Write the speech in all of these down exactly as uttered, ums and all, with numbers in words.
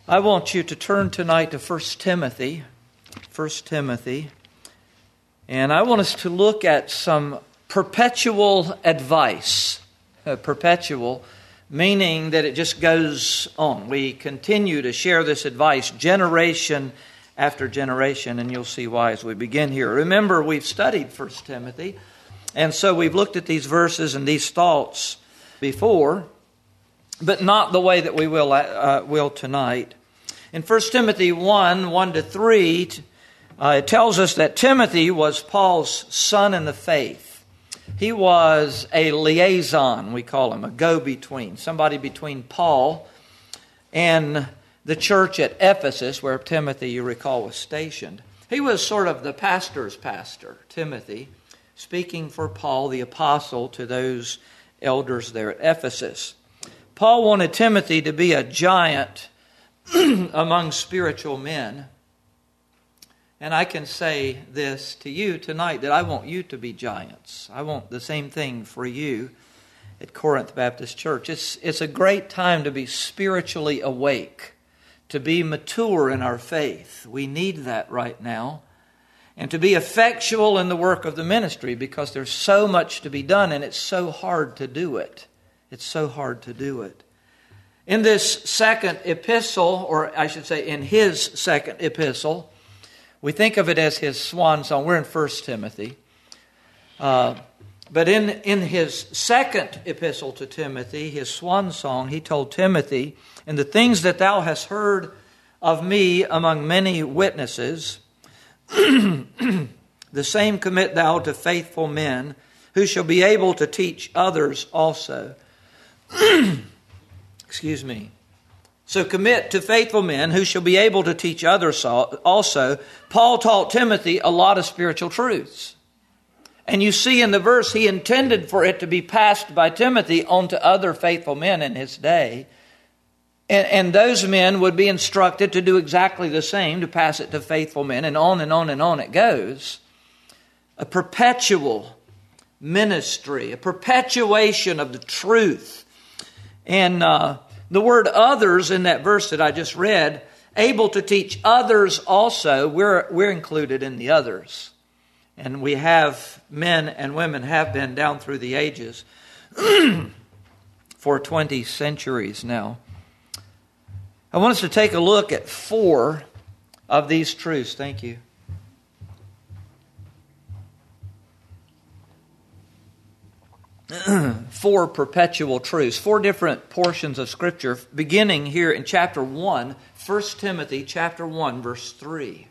I want you to turn tonight to First Timothy. First Timothy. And I want us to look at some perpetual advice. Uh, perpetual, meaning that it just goes on. We continue to share this advice generation after generation, and you'll see why as we begin here. Remember, we've studied First Timothy, and so we've looked at these verses and these thoughts before, but not the way that we will uh, will tonight. In First Timothy one, one to three, uh, it tells us that Timothy was Paul's son in the faith. He was a liaison, we call him, a go-between, somebody between Paul and the church at Ephesus, where Timothy, you recall, was stationed. He was sort of the pastor's pastor, Timothy, speaking for Paul, the apostle, to those elders there at Ephesus. Paul wanted Timothy to be a giant among spiritual men. And I can say this to you tonight, that I want you to be giants. I want the same thing for you at Corinth Baptist Church. It's, it's a great time to be spiritually awake, to be mature in our faith. We need that right now. And to be effectual in the work of the ministry, because there's so much to be done and it's so hard to do it. It's so hard to do it. In this second epistle, or I should say in his second epistle, we think of it as his swan song. We're in First Timothy. Uh, but in, in his second epistle to Timothy, his swan song, he told Timothy, "And the things that thou hast heard of me among many witnesses, the same commit thou to faithful men, who shall be able to teach others also." Excuse me. So commit to faithful men who shall be able to teach others also. Paul taught Timothy a lot of spiritual truths. And you see in the verse, he intended for it to be passed by Timothy on to other faithful men in his day. And, and those men would be instructed to do exactly the same, to pass it to faithful men, and on and on and on it goes. A perpetual ministry, a perpetuation of the truth. And uh, the word others in that verse that I just read, able to teach others also, we're, we're included in the others. And we have, men and women have been down through the ages for twenty centuries now. I want us to take a look at four of these truths. Thank you. Four perpetual truths, four different portions of Scripture, beginning here in chapter one, First Timothy chapter one, verse three.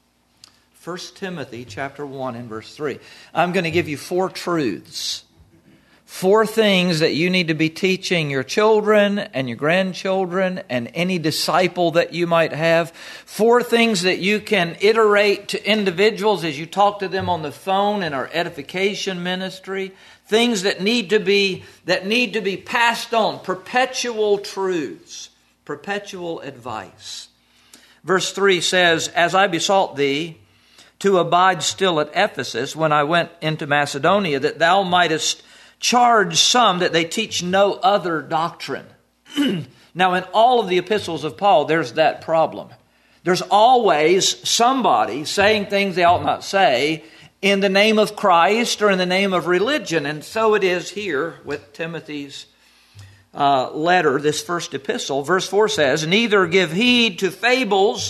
First Timothy chapter one and verse three. I'm going to give you four truths. Four things that you need to be teaching your children and your grandchildren and any disciple that you might have. Four things that you can iterate to individuals as you talk to them on the phone in our edification ministry. Things that need to be that need to be passed on. Perpetual truths. Perpetual advice. Verse three says, "As I besought thee to abide still at Ephesus when I went into Macedonia, that thou mightest charge some that they teach no other doctrine." Now, in all of the epistles of Paul, there's that problem. There's always somebody saying things they ought not say in the name of Christ or in the name of religion. And so it is here with Timothy's uh, letter, this first epistle. Verse four says, "Neither give heed to fables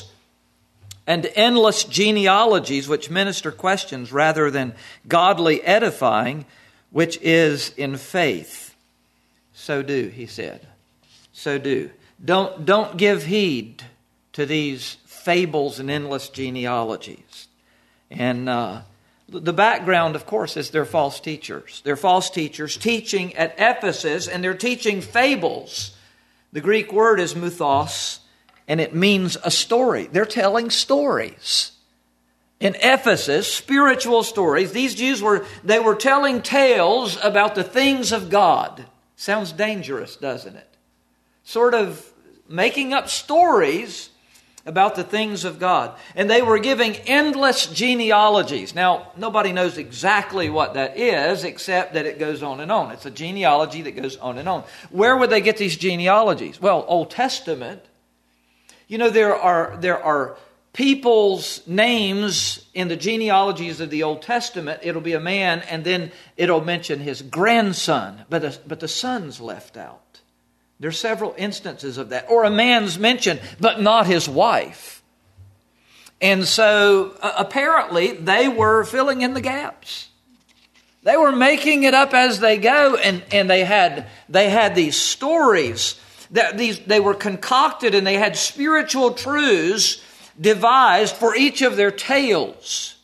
and endless genealogies which minister questions rather than godly edifying, which is in faith." So do, he said. So do. Don't, don't give heed to these fables and endless genealogies. And uh, the background, of course, is they're false teachers. They're false teachers teaching at Ephesus, and they're teaching fables. The Greek word is mythos, and it means a story. They're telling stories. In Ephesus, spiritual stories. These Jews were, they were telling tales about the things of God. Sounds dangerous, doesn't it? Sort of making up stories about the things of God. And they were giving endless genealogies. Now, nobody knows exactly what that is, except that it goes on and on. It's a genealogy that goes on and on. Where would they get these genealogies? Well, Old Testament. You know, there are there are people's names in the genealogies of the Old Testament. It'll be a man, and then it'll mention his grandson, but the, but the son's left out. There are several instances of that. Or a man's mentioned, but not his wife. And so uh, apparently they were filling in the gaps. They were making it up as they go, and, and they had they had these stories that these they were concocted, and they had spiritual truths devised for each of their tales.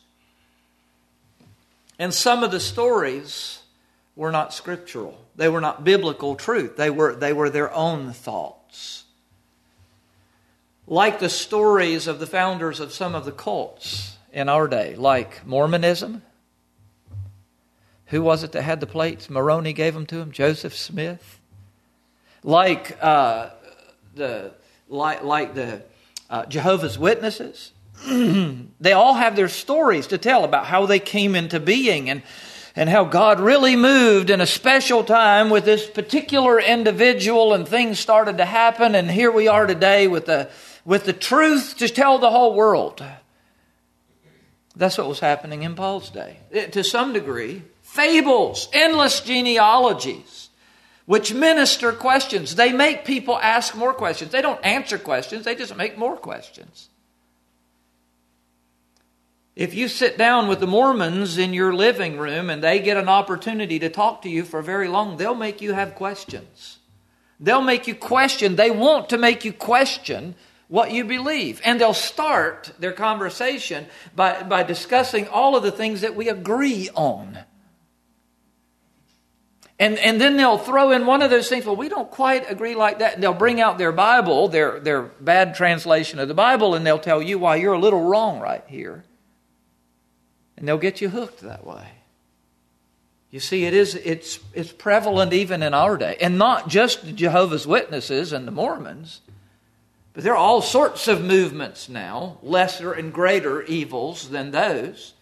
And some of the stories were not scriptural. They were not biblical truth. They were, they were their own thoughts. Like the stories of the founders of some of the cults in our day, like Mormonism. Who was it that had the plates? Moroni gave them to him. Joseph Smith. Like uh, the like like the uh, Jehovah's Witnesses. They all have their stories to tell about how they came into being, and and how God really moved in a special time with this particular individual, and things started to happen, and here we are today with the with the truth to tell the whole world. That's what was happening in Paul's day. It, to some degree, fables, endless genealogies, which minister questions. They make people ask more questions. They don't answer questions, they just make more questions. If you sit down with the Mormons in your living room and they get an opportunity to talk to you for very long, they'll make you have questions. They'll make you question. They want to make you question what you believe. And they'll start their conversation by, by discussing all of the things that we agree on. And, and then they'll throw in one of those things, well, we don't quite agree like that. And they'll bring out their Bible, their, their bad translation of the Bible, and they'll tell you why you're a little wrong right here. And they'll get you hooked that way. You see, it is it's it's prevalent even in our day. And not just the Jehovah's Witnesses and the Mormons, but there are all sorts of movements now, lesser and greater evils than those.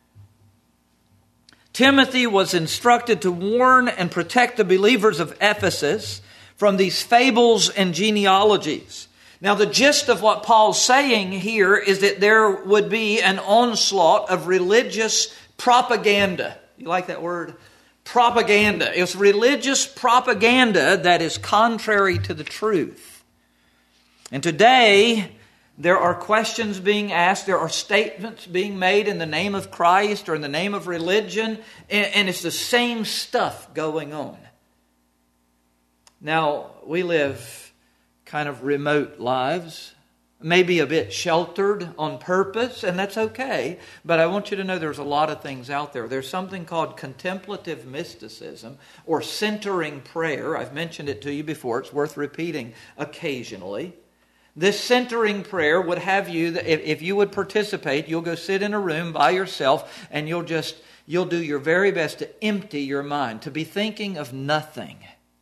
Timothy was instructed to warn and protect the believers of Ephesus from these fables and genealogies. Now, the gist of what Paul's saying here is that there would be an onslaught of religious propaganda. You like that word? Propaganda. It's religious propaganda that is contrary to the truth. And today, there are questions being asked, there are statements being made in the name of Christ or in the name of religion, and it's the same stuff going on. Now, we live kind of remote lives, maybe a bit sheltered on purpose, and that's okay. But I want you to know there's a lot of things out there. There's something called contemplative mysticism or centering prayer. I've mentioned it to you before. It's worth repeating occasionally. This centering prayer would have you, if you would participate, you'll go sit in a room by yourself and you'll just, you'll do your very best to empty your mind, to be thinking of nothing.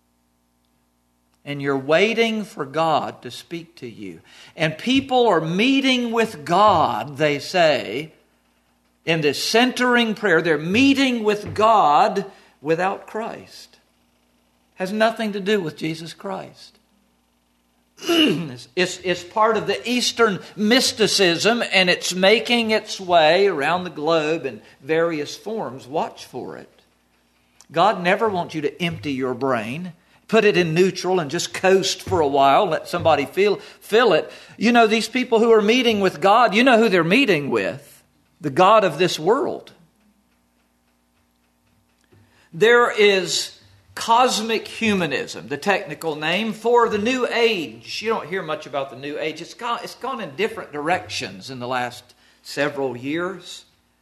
And you're waiting for God to speak to you. And people are meeting with God, they say, in this centering prayer. They're meeting with God without Christ. Has nothing to do with Jesus Christ. it's, it's, it's part of the Eastern mysticism, and it's making its way around the globe in various forms. Watch for it. God never wants you to empty your brain, put it in neutral and just coast for a while, let somebody feel, feel it. You know, these people who are meeting with God, you know who they're meeting with? The God of this world. There is cosmic humanism, the technical name for the New Age. You don't hear much about the New Age. It's gone, it's gone in different directions in the last several years.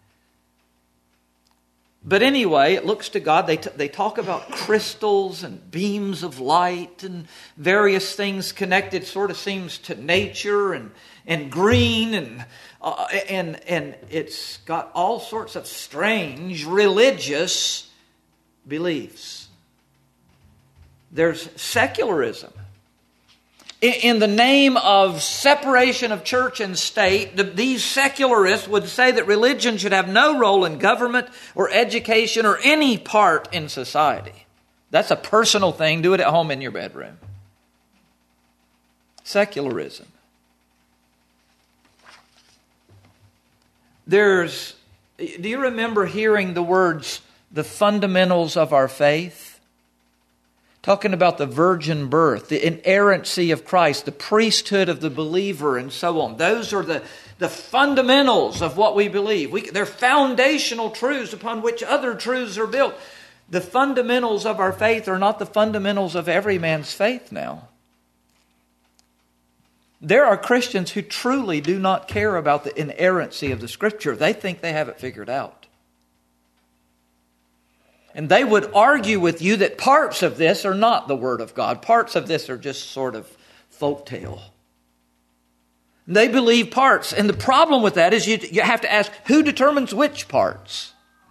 But anyway, it looks to God. They, t- they talk about crystals and beams of light and various things connected, sort of seems to nature and, and green. And, uh, and, and it's got all sorts of strange religious beliefs. There's secularism. In the name of separation of church and state, these secularists would say that religion should have no role in government or education or any part in society. That's a personal thing. Do it at home in your bedroom. Secularism. There's, do you remember hearing the words, the fundamentals of our faith? Talking about the virgin birth, the inerrancy of Christ, the priesthood of the believer, and so on. Those are the, the fundamentals of what we believe. We, they're foundational truths upon which other truths are built. The fundamentals of our faith are not the fundamentals of every man's faith now. There are Christians who truly do not care about the inerrancy of the Scripture. They think they have it figured out. And they would argue with you that parts of this are not the Word of God. Parts of this are just sort of folktale. They believe parts. And the problem with that is you, you have to ask, who determines which parts?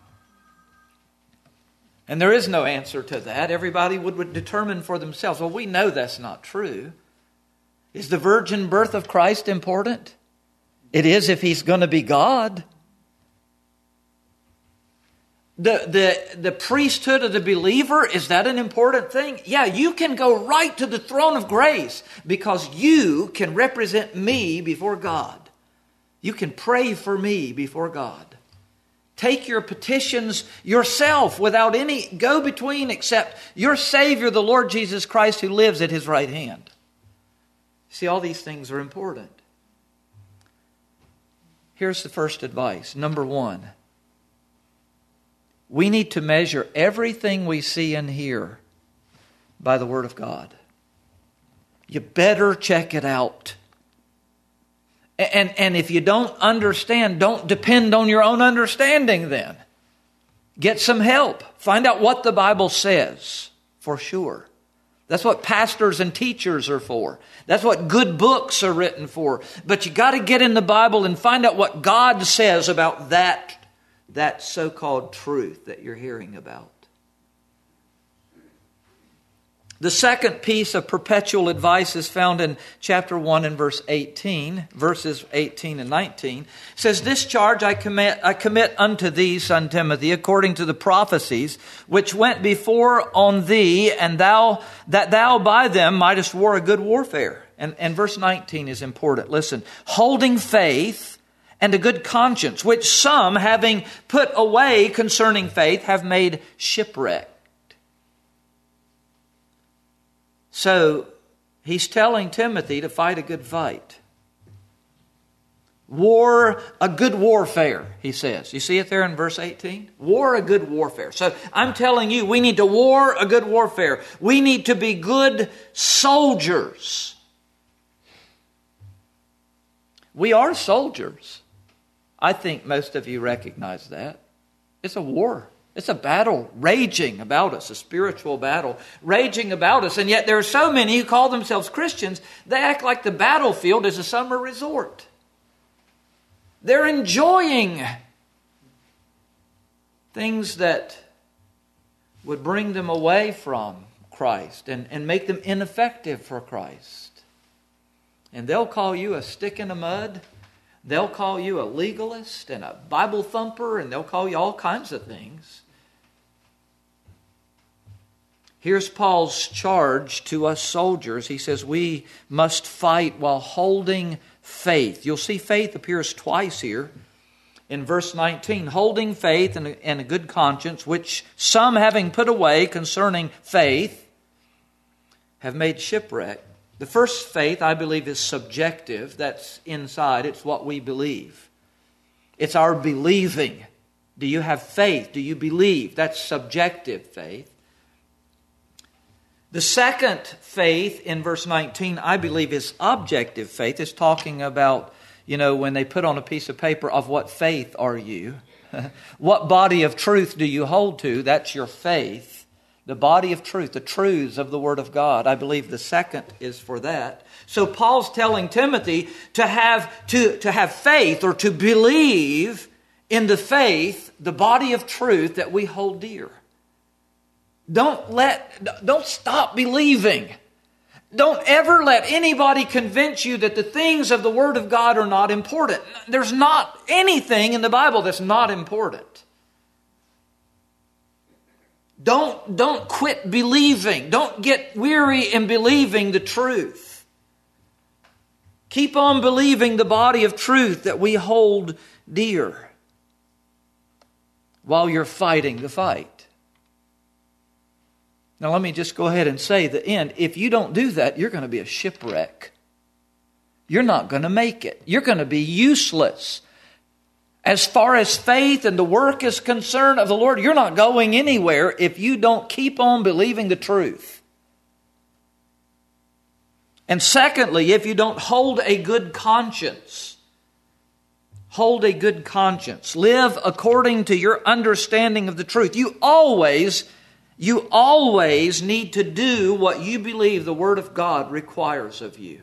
And there is no answer to that. Everybody would, would determine for themselves. Well, we know that's not true. Is the virgin birth of Christ important? It is if He's going to be God. The, the, the priesthood of the believer, is that an important thing? Yeah, you can go right to the throne of grace because you can represent me before God. You can pray for me before God. Take your petitions yourself without any go-between except your Savior, the Lord Jesus Christ, who lives at His right hand. See, all these things are important. Here's the first advice. Number one, we need to measure everything we see and hear by the Word of God. You better check it out. And, and if you don't understand, don't depend on your own understanding then. Get some help. Find out what the Bible says for sure. That's what pastors and teachers are for. That's what good books are written for. But you got to get in the Bible and find out what God says about that, that so-called truth that you're hearing about. The second piece of perpetual advice is found in chapter one and verse eighteen, verses eighteen and nineteen. It says, "This charge I commit, I commit unto thee, son Timothy, according to the prophecies which went before on thee, and thou that thou by them mightest war a good warfare." And, and verse nineteen is important. Listen, "Holding faith and a good conscience, which some, having put away concerning faith, have made shipwreck." So, he's telling Timothy to fight a good fight. War a good warfare, he says. You see it there in verse eighteen? War a good warfare. So, I'm telling you, we need to war a good warfare. We need to be good soldiers. We are soldiers. I think most of you recognize that. It's a war. It's a battle raging about us, a spiritual battle raging about us. And yet there are so many who call themselves Christians, they act like the battlefield is a summer resort. They're enjoying things that would bring them away from Christ and, and make them ineffective for Christ. And they'll call you a stick in the mud. They'll call you a legalist and a Bible thumper, and they'll call you all kinds of things. Here's Paul's charge to us soldiers. He says we must fight while holding faith. You'll see faith appears twice here. In verse nineteen, "Holding faith and a, and a good conscience, which some having put away concerning faith, have made shipwreck." The first faith, I believe, is subjective. That's inside. It's what we believe. It's our believing. Do you have faith? Do you believe? That's subjective faith. The second faith in verse nineteen, I believe, is objective faith. It's talking about, you know, when they put on a piece of paper, of what faith are you? What body of truth do you hold to? That's your faith. The body of truth, the truths of the Word of God. I believe the second is for that. So Paul's telling Timothy to have, to, to have faith or to believe in the faith, the body of truth that we hold dear. Don't let, don't stop believing. Don't ever let anybody convince you that the things of the Word of God are not important. There's not anything in the Bible that's not important. Don't, don't quit believing. Don't get weary in believing the truth. Keep on believing the body of truth that we hold dear while you're fighting the fight. Now let me just go ahead and say the end. If you don't do that, you're going to be a shipwreck. You're not going to make it. You're going to be useless. As far as faith and the work is concerned of the Lord, you're not going anywhere if you don't keep on believing the truth. And secondly, if you don't hold a good conscience, hold a good conscience, live according to your understanding of the truth. You always, you always need to do what you believe the Word of God requires of you.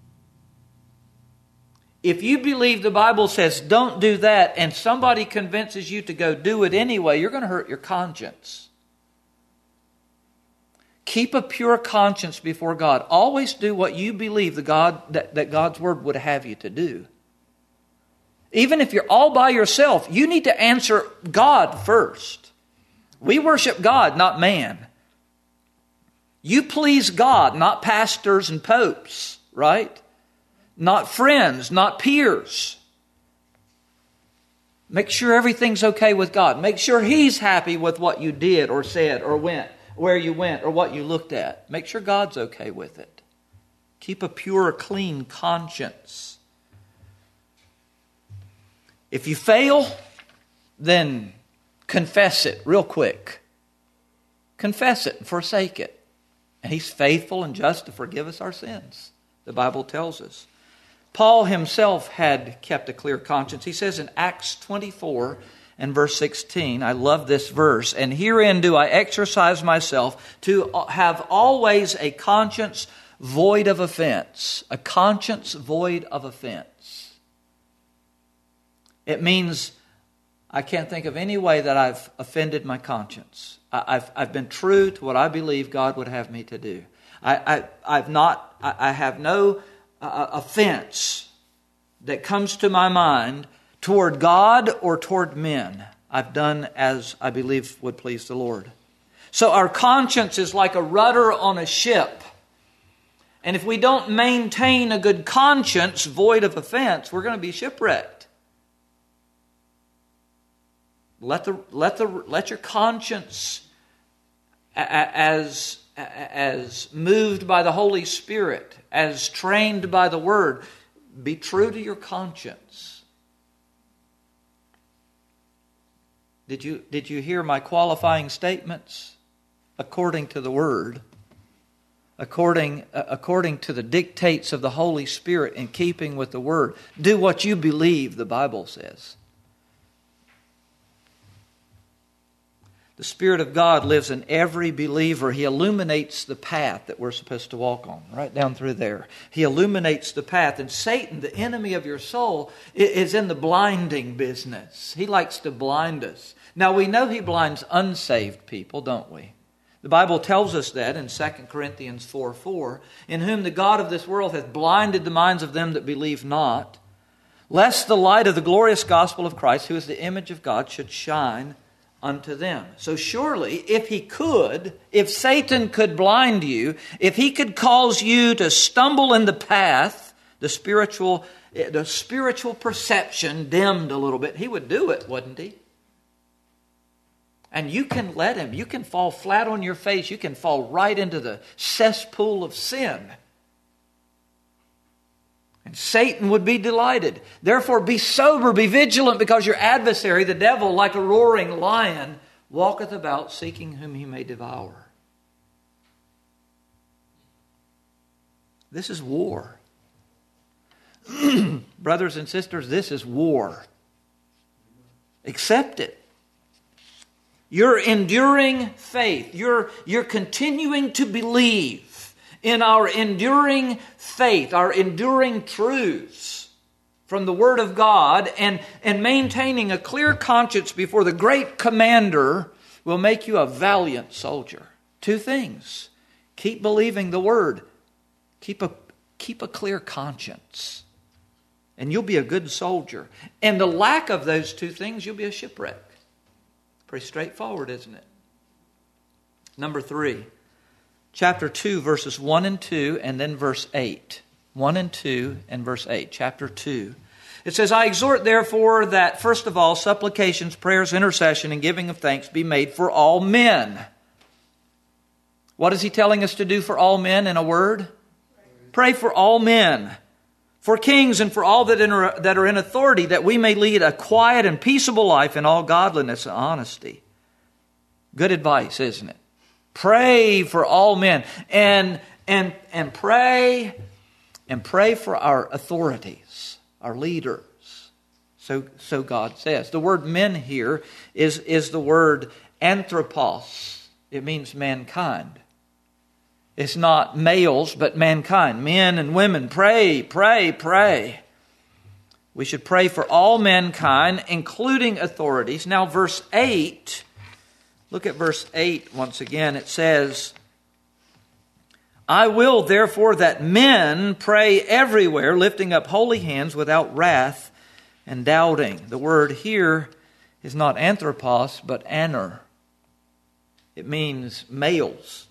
If you believe the Bible says don't do that and somebody convinces you to go do it anyway, you're going to hurt your conscience. Keep a pure conscience before God. Always do what you believe the God that, that God's Word would have you to do. Even if you're all by yourself, you need to answer God first. We worship God, not man. You please God, not pastors and popes, right? Not friends, not peers. Make sure everything's okay with God. Make sure He's happy with what you did or said or went, where you went or what you looked at. Make sure God's okay with it. Keep a pure, clean conscience. If you fail, then confess it real quick. Confess it and forsake it. And He's faithful and just to forgive us our sins. The Bible tells us. Paul himself had kept a clear conscience. He says in Acts twenty-four and verse sixteen, I love this verse, and herein do I exercise myself to have always a conscience void of offense. A conscience void of offense. It means I can't think of any way that I've offended my conscience. I, I've, I've been true to what I believe God would have me to do. I, I, I've not, I, I have no uh, offense that comes to my mind toward God or toward men. I've done as I believe would please the Lord. So our conscience is like a rudder on a ship. And if we don't maintain a good conscience void of offense, we're going to be shipwrecked. Let the let the let your conscience, as as moved by the Holy Spirit, as trained by the Word, be true to your conscience. Did you did you hear my qualifying statements? According to the Word, according uh, according to the dictates of the Holy Spirit, in keeping with the Word, do what you believe the Bible says. The Spirit of God lives in every believer. He illuminates the path that we're supposed to walk on, right down through there. He illuminates the path. And Satan, the enemy of your soul, is in the blinding business. He likes to blind us. Now, we know he blinds unsaved people, don't we? The Bible tells us that in Second Corinthians four four, in whom the God of this world hath blinded the minds of them that believe not, lest the light of the glorious gospel of Christ, who is the image of God, should shine unto them. So surely, if he could, if Satan could blind you, if he could cause you to stumble in the path, the spiritual, the spiritual perception dimmed a little bit, he would do it, wouldn't he? And you can let him. You can fall flat on your face. You can fall right into the cesspool of sin. And Satan would be delighted. Therefore, be sober, be vigilant, because your adversary, the devil, like a roaring lion, walketh about seeking whom he may devour. This is war. Brothers and sisters, this is war. Accept it. You're enduring faith. You're, you're continuing to believe in our enduring faith, our enduring truths from the Word of God, and, and maintaining a clear conscience before the great commander will make you a valiant soldier. Two things. Keep believing the Word. Keep a, keep a clear conscience. And you'll be a good soldier. And the lack of those two things, you'll be a shipwreck. Pretty straightforward, isn't it? Number three. Chapter two, verses one and two, and then verse eight. one and two and verse eight, chapter two. It says, I exhort therefore that, first of all, supplications, prayers, intercession, and giving of thanks be made for all men. What is he telling us to do for all men in a word? Pray for all men, for kings and for all that are, that are in authority, that we may lead a quiet and peaceable life in all godliness and honesty. Good advice, isn't it? Pray for all men, and and and pray and pray for our authorities, our leaders. So so God says. The word men here is is the word anthropos. It means mankind. It's not males, but mankind. Men and women, pray, pray, pray. We should pray for all mankind, including authorities. Now, verse eight, look at verse eight once again. It says, I will therefore that men pray everywhere, lifting up holy hands without wrath and doubting. The word here is not anthropos, but aner. It means males.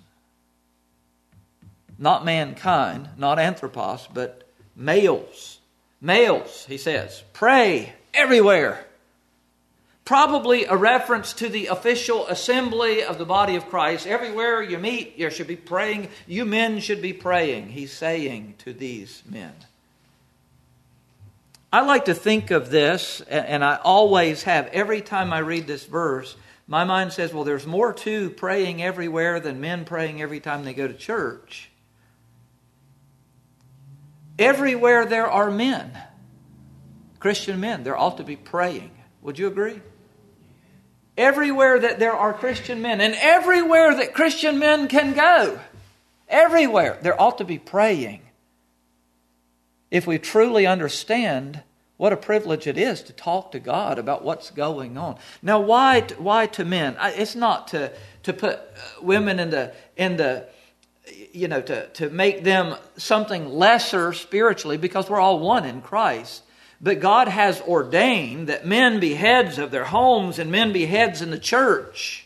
Not mankind, not anthropos, but males. Males, he says, pray everywhere. Probably a reference to the official assembly of the body of Christ. Everywhere you meet, you should be praying. You men should be praying, he's saying to these men. I like to think of this, and I always have, every time I read this verse, my mind says, well, there's more to praying everywhere than men praying every time they go to church. Everywhere there are men, Christian men, there ought to be praying. Would you agree? Everywhere that there are Christian men, and everywhere that Christian men can go, everywhere there ought to be praying. If we truly understand what a privilege it is to talk to God about what's going on. Now, why why to men? It's not to to put women in the in the you know to to make them something lesser spiritually, because we're all one in Christ. But God has ordained that men be heads of their homes and men be heads in the church.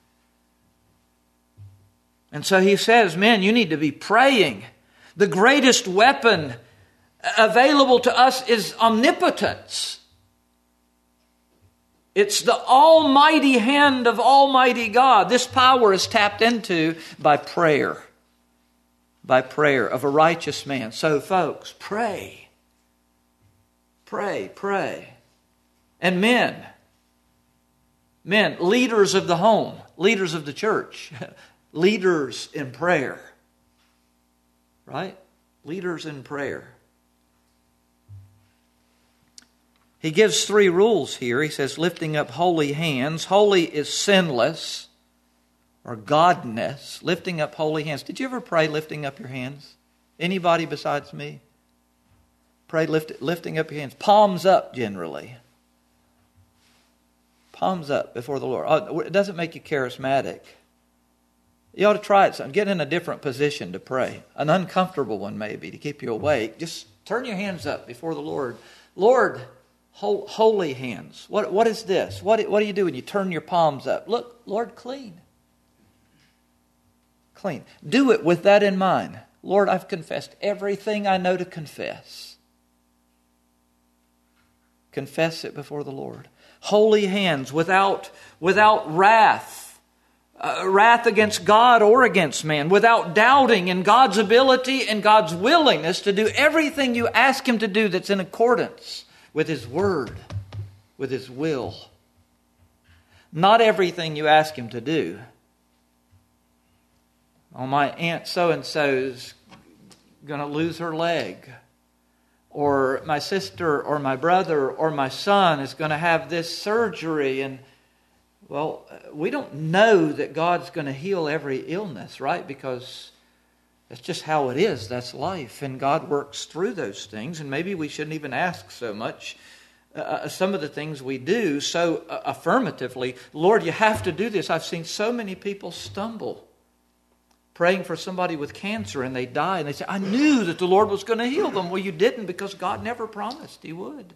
And so he says, men, you need to be praying. The greatest weapon available to us is omnipotence. It's the almighty hand of Almighty God. This power is tapped into by prayer. By prayer of a righteous man. So folks, pray. Pray, pray. And men, men, leaders of the home, leaders of the church, leaders in prayer. Right? Leaders in prayer. He gives three rules here. He says, lifting up holy hands. Holy is sinless or godness. Lifting up holy hands. Did you ever pray lifting up your hands? Anybody besides me? Pray lift, lifting up your hands. Palms up generally. Palms up before the Lord. Oh, it doesn't make you charismatic. You ought to try it. Get in a different position to pray. An uncomfortable one maybe to keep you awake. Just turn your hands up before the Lord. Lord, holy hands. What, what is this? What, what do you do when you turn your palms up? Look, Lord, clean. Clean. Do it with that in mind. Lord, I've confessed everything I know to confess. Confess it before the Lord. Holy hands without, without wrath. Uh, wrath against God or against man. Without doubting in God's ability and God's willingness to do everything you ask Him to do that's in accordance with His Word, with His will. Not everything you ask Him to do. Oh, my aunt so-and-so's going to lose her leg. Or my sister or my brother or my son is going to have this surgery. And, well, we don't know that God's going to heal every illness, right? Because that's just how it is. That's life. And God works through those things. And maybe we shouldn't even ask so much. Uh, some of the things we do so uh, affirmatively. Lord, you have to do this. I've seen so many people stumble. Praying for somebody with cancer and they die and they say, I knew that the Lord was going to heal them. Well, you didn't, because God never promised He would.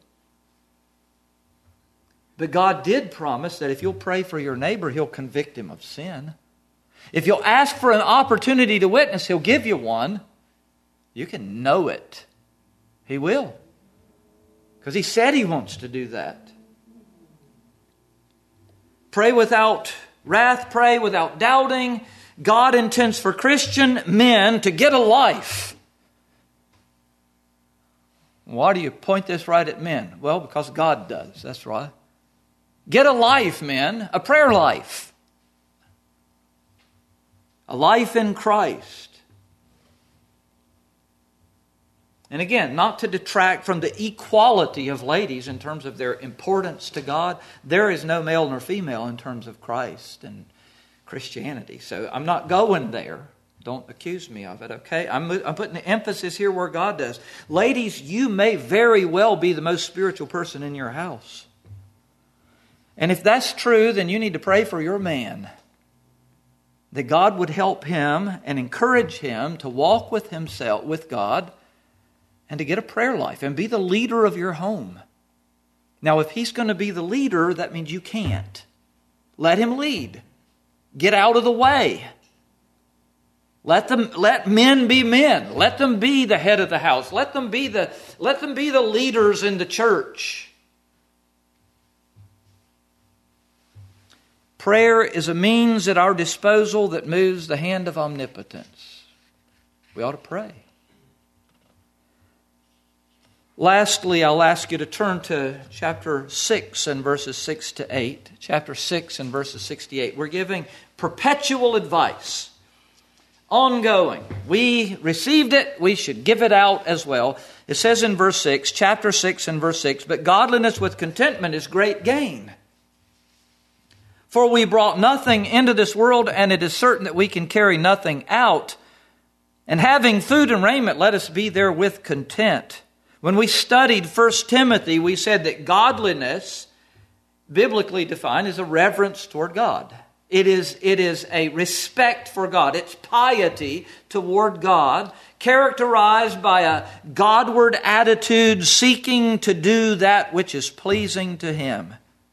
But God did promise that if you'll pray for your neighbor, He'll convict him of sin. If you'll ask for an opportunity to witness, He'll give you one. You can know it He will. Because He said He wants to do that. Pray without wrath, pray without doubting. God intends for Christian men to get a life. Why do you point this right at men? Well, because God does. That's right. Get a life, men. A prayer life. A life in Christ. And again, not to detract from the equality of ladies in terms of their importance to God. There is no male nor female in terms of Christ and Christianity. So I'm not going there. Don't accuse me of it, okay? I'm, I'm putting the emphasis here where God does. Ladies, you may very well be the most spiritual person in your house. And if that's true, then you need to pray for your man. That God would help him and encourage him to walk with himself, with God, and to get a prayer life and be the leader of your home. Now, if he's going to be the leader, that means you can't. Let him lead. Get out of the way. Let them let men be men. Let them be the head of the house. Let them be the let them be the leaders in the church. Prayer is a means at our disposal that moves the hand of omnipotence. We ought to pray. Lastly, I'll ask you to turn to chapter six and verses six to eight. Chapter six and verses six to eight. We're giving perpetual advice. Ongoing. We received it, we should give it out as well. It says in verse six, chapter six and verse six, but godliness with contentment is great gain. For we brought nothing into this world, and it is certain that we can carry nothing out. And having food and raiment, let us be therewith content. When we studied First Timothy, we said that godliness, biblically defined, is a reverence toward God. It is, it is a respect for God. It's piety toward God, characterized by a Godward attitude, seeking to do that which is pleasing to Him.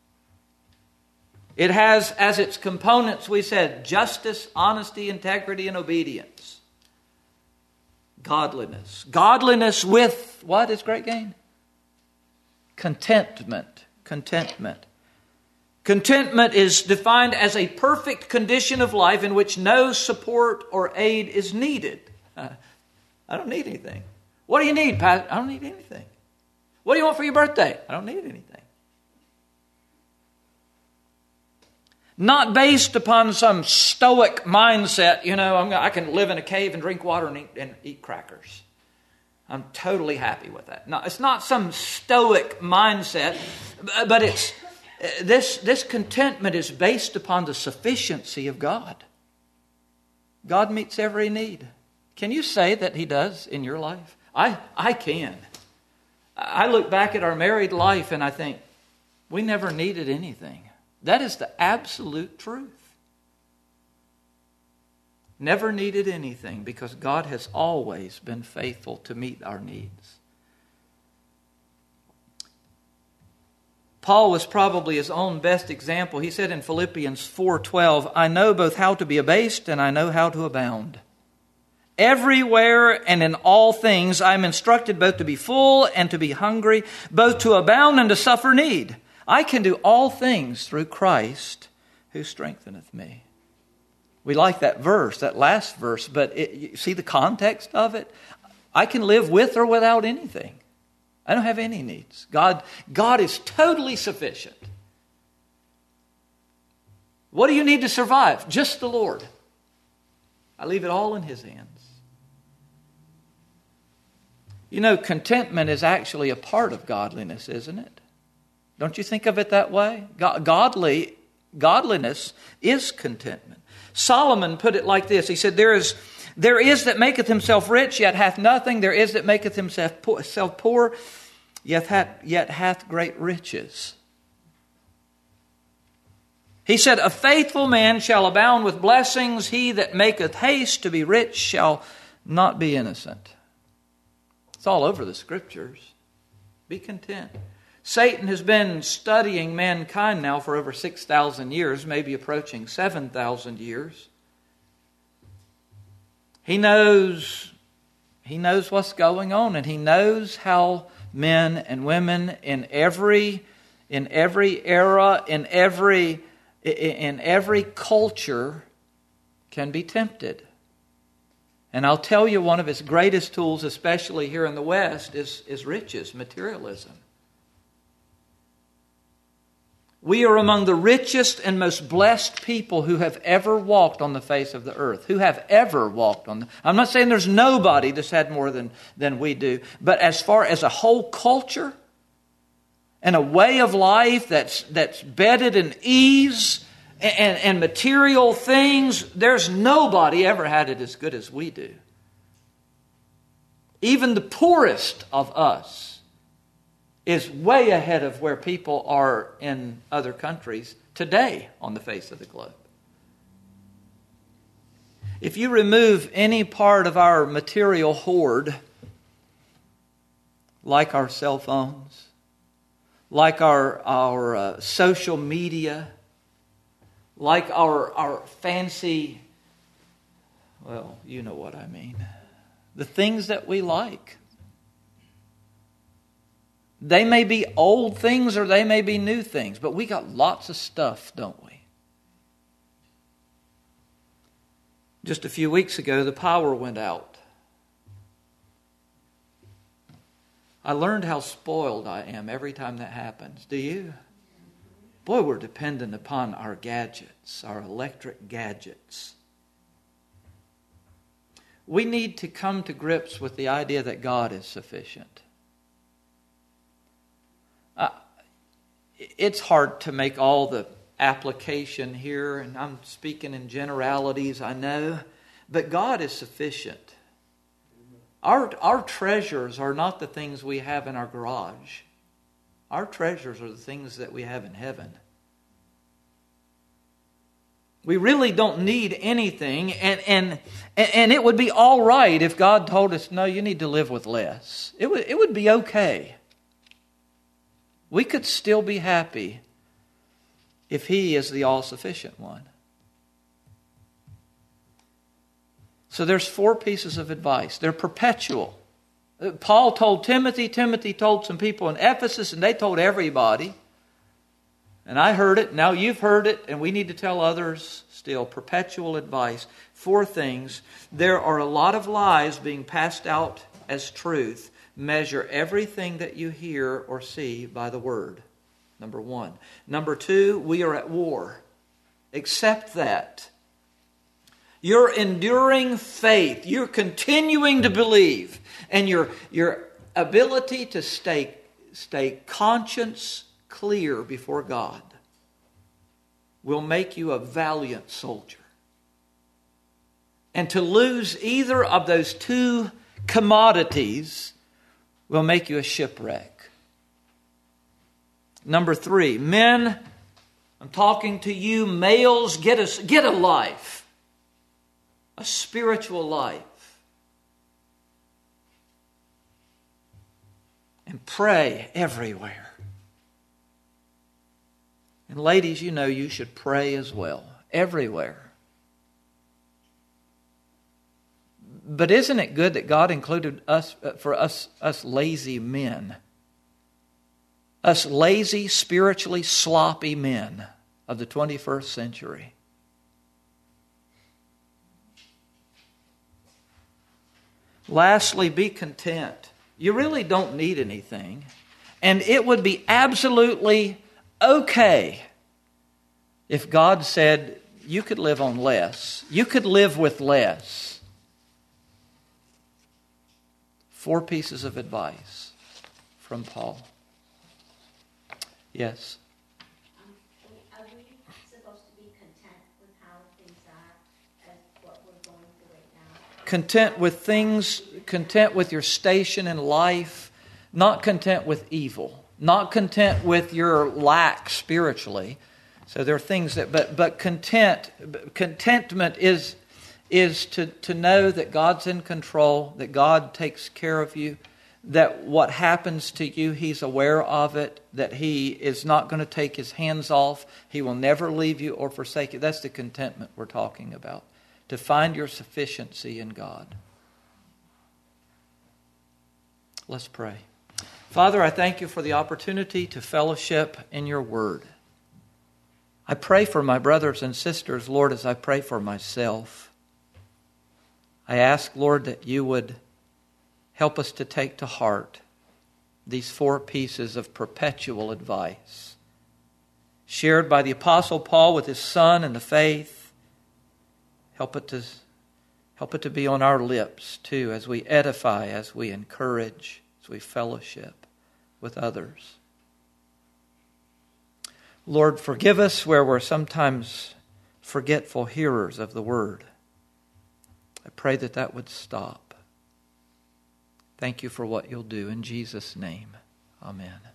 It has as its components, we said, justice, honesty, integrity, and obedience. Godliness. Godliness with what is great gain? Contentment. Contentment. Contentment is defined as a perfect condition of life in which no support or aid is needed. Uh, I don't need anything. What do you need, Pat? I don't need anything. What do you want for your birthday? I don't need anything. Not based upon some stoic mindset, you know, I'm, I can live in a cave and drink water and eat, and eat crackers. I'm totally happy with that. No, it's not some stoic mindset, but it's this, this contentment is based upon the sufficiency of God. God meets every need. Can you say that He does in your life? I, I can. I look back at our married life and I think, we never needed anything. That is the absolute truth. Never needed anything because God has always been faithful to meet our needs. Paul was probably his own best example. He said in Philippians four twelve, I know both how to be abased and I know how to abound. Everywhere and in all things I am instructed both to be full and to be hungry, both to abound and to suffer need. I can do all things through Christ who strengtheneth me. We like that verse, that last verse, but it, you see the context of it? I can live with or without anything. I don't have any needs. God, God is totally sufficient. What do you need to survive? Just the Lord. I leave it all in His hands. You know, contentment is actually a part of godliness, isn't it? Don't you think of it that way? Godly, godliness is contentment. Solomon put it like this. He said, There is, there is that maketh himself rich, yet hath nothing. There is that maketh himself poor, yet hath, yet hath great riches. He said, A faithful man shall abound with blessings. He that maketh haste to be rich shall not be innocent. It's all over the Scriptures. Be content. Satan has been studying mankind now for over six thousand years, maybe approaching seven thousand years. He knows He knows what's going on, and He knows how men and women in every in every era, in every in every culture can be tempted. And I'll tell you, one of His greatest tools, especially here in the West, is, is riches, materialism. We are among the richest and most blessed people who have ever walked on the face of the earth. Who have ever walked on the... I'm not saying there's nobody that's had more than, than we do. But as far as a whole culture and a way of life that's, that's bedded in ease and, and material things, there's nobody ever had it as good as we do. Even the poorest of us is way ahead of where people are in other countries today on the face of the globe. If you remove any part of our material hoard, like our cell phones, like our, our uh, social media, like our, our fancy, well, you know what I mean, the things that we like. They may be old things or they may be new things, but we got lots of stuff, don't we? Just a few weeks ago, the power went out. I learned how spoiled I am every time that happens. Do you? Boy, we're dependent upon our gadgets, our electric gadgets. We need to come to grips with the idea that God is sufficient. Uh, it's hard to make all the application here, and I'm speaking in generalities, I know, but God is sufficient. Our, our treasures are not the things we have in our garage. Our treasures are the things that we have in heaven. We really don't need anything, and, and, and it would be all right if God told us, no, you need to live with less. It would, it would be okay. We could still be happy if He is the all-sufficient one. So there's four pieces of advice. They're perpetual. Paul told Timothy. Timothy told some people in Ephesus, and they told everybody. And I heard it. Now you've heard it, and we need to tell others still. Perpetual advice. Four things. There are a lot of lies being passed out as truth. Measure everything that you hear or see by the Word. Number one. Number two, we are at war. Accept that. Your enduring faith, you're continuing to believe, and your, your ability to stay, stay conscience clear before God will make you a valiant soldier. And to lose either of those two commodities will make you a shipwreck. Number three, men, I'm talking to you, males, get a, get a life. A spiritual life. And pray everywhere. And ladies, you know you should pray as well. Everywhere. But isn't it good that God included us, uh, for us, us lazy men? Us lazy, spiritually sloppy men of the twenty-first century. Lastly, be content. You really don't need anything. And it would be absolutely okay if God said you could live on less. You could live with less. Four pieces of advice from Paul. Yes? Um, are we supposed to be content with how things are as what we're going through right now? Content with things, content with your station in life, not content with evil, not content with your lack spiritually. So there are things that, but but content, contentment is is to, to know that God's in control, that God takes care of you, that what happens to you, He's aware of it, that He is not going to take His hands off. He will never leave you or forsake you. That's the contentment we're talking about. To find your sufficiency in God. Let's pray. Father, I thank you for the opportunity to fellowship in your word. I pray for my brothers and sisters, Lord, as I pray for myself. I ask, Lord, that you would help us to take to heart these four pieces of perpetual advice shared by the Apostle Paul with his son in the faith. Help it to, help it to be on our lips, too, as we edify, as we encourage, as we fellowship with others. Lord, forgive us where we're sometimes forgetful hearers of the word. I pray that that would stop. Thank you for what you'll do. In Jesus' name, amen.